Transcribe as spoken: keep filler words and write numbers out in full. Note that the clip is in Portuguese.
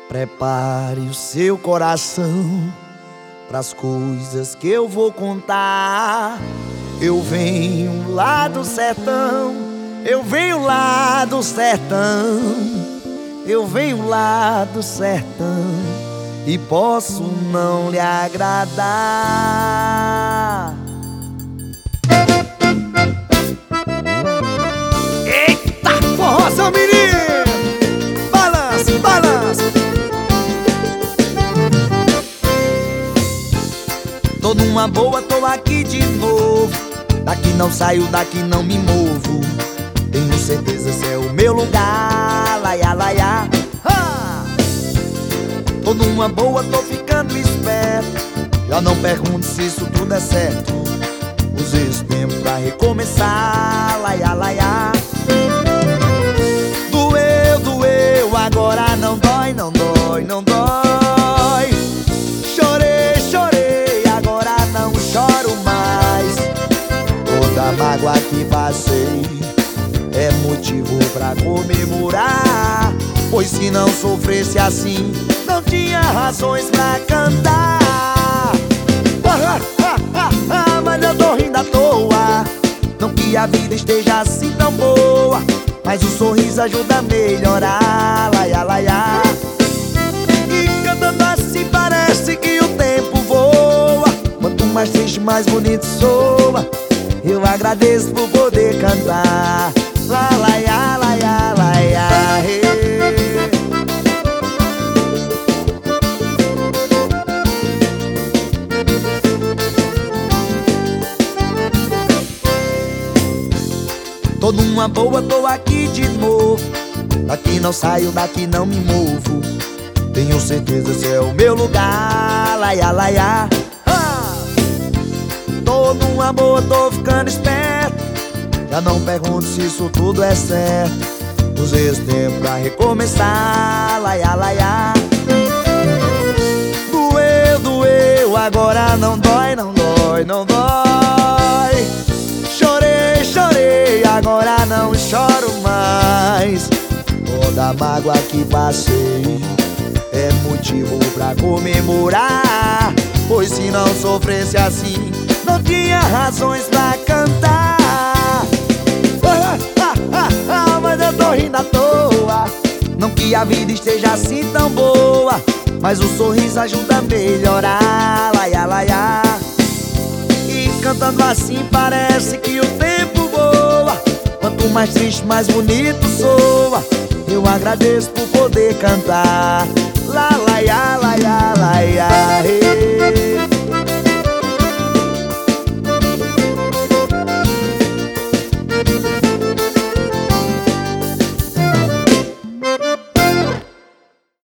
Prepare o seu coração pras coisas que eu vou contar. Eu venho lá do sertão, eu venho lá do sertão, eu venho lá do sertão e posso não lhe agradar. Eita, forrozão, menino! Balança, balança! Tô numa boa, tô aqui de novo. Daqui não saio, daqui não me movo. Tenho certeza esse é o meu lugar. Laia, laia. Ha! Tô numa boa, tô ficando esperto. Já não pergunto se isso tudo é certo. Usei esse tempo pra recomeçar. Laia, laia. Doeu, doeu, agora não dói, não dói, não dói. Chorei, chorei, agora não choro mais. Toda mágoa que passei é motivo pra comemorar. Pois se não sofresse assim, não tinha razões pra cantar. Ah, ah, ah, ah, mas eu tô rindo à toa. Não que a vida esteja assim tão boa, mas o sorriso ajuda a melhorar. Laia, laia. E cantando assim parece que o tempo voa. Quanto mais triste, mais bonito soa. Eu agradeço por poder cantar. La, laia, laia, laia, hey. Tô numa boa, tô aqui de novo. Daqui não saio, daqui não me movo. Tenho certeza esse é o meu lugar. Laia, laia. Ah! Tô numa boa, tô ficando esperto. Já não pergunto se isso tudo é certo. Usei esse tempo pra recomeçar. Laia, laia. Doeu, doeu, agora não dói, não dói, não dói. Chorei, chorei, agora não choro mais. Toda mágoa que passei é motivo pra comemorar. Pois se não sofresse assim, não tinha razões pra cantar. Ah, ah, ah, ah, mas eu tô rindo à toa. Não que a vida esteja assim tão boa, mas o sorriso ajuda a melhorar. Laia, laia. E cantando assim parece que o tempo voa. Quanto mais triste, mais bonito soa. Eu agradeço por poder cantar. La, laia, laia, laia, hey.